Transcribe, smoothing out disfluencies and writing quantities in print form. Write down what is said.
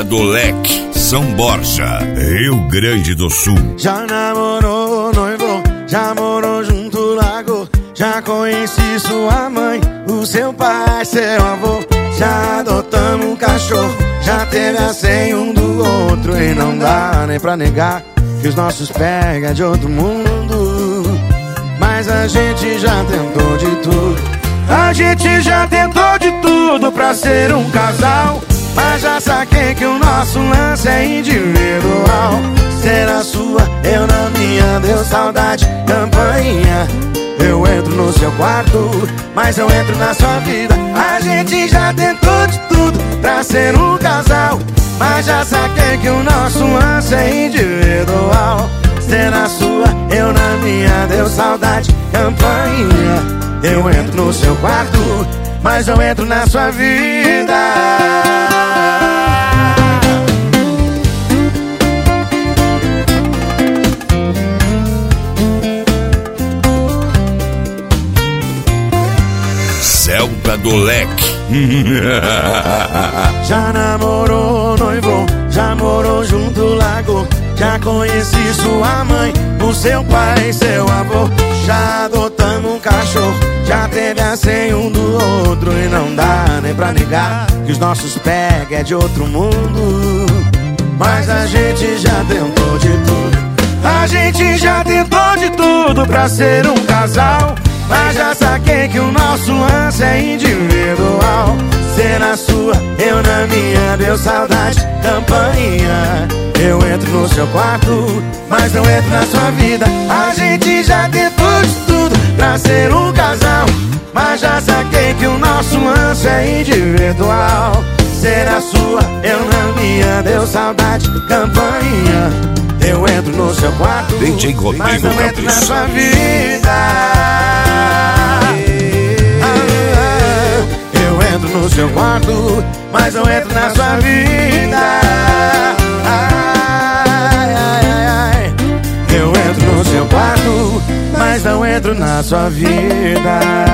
Celta do Leque, São Borja, Rio Grande do Sul. Já namorou, noivou, já morou junto, largou. Já conheci sua mãe, o seu pai, seu avô. Já adotamos um cachorro, já teve a senha um do outro. E não dá nem pra negar que os nossos pega de outro mundo. Mas a gente já tentou de tudo. A gente já tentou de tudo pra ser um casal. Mas já saquei que o nosso lance é individual. Ser a sua, eu na minha, deu saudade, campainha. Eu entro no seu quarto, mas eu entro na sua vida. A gente já tentou de tudo pra ser um casal. Mas já saquei que o nosso lance é individual. Ser a sua, eu na minha, deu saudade, campainha. Eu entro no seu quarto, mas eu entro na sua vida. Celta do Leque. Já namorou, noivou, já morou junto, largou. Já conheci sua mãe, o seu pai, seu avô. Já adotamos um cachorro, já teve a senha um do outro. E não dá nem pra negar que os nossos pega é de outro mundo. Mas a gente já tentou de tudo. A gente já tentou de tudo pra ser um casal. Mas já saquei que o nosso lance é individual. Ser na sua, eu na minha, deu saudade, campainha. Eu entro no seu quarto, mas não entro na sua vida. A gente já tentou de tudo pra ser um casal. Mas já saquei que o nosso lance é individual. Ser a sua, eu na minha, deu saudade, campainha. Eu entro no seu quarto, mas não entro na sua vida. Eu entro no seu quarto, mas não entro na sua vida. Eu entro no seu quarto, mas não entro na sua vida.